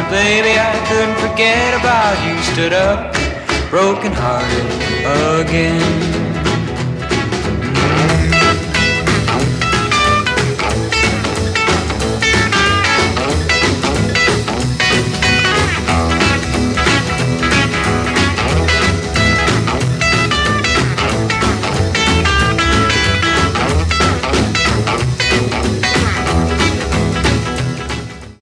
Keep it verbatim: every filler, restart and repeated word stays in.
baby, I couldn't forget about you. Stood up, broken hearted again.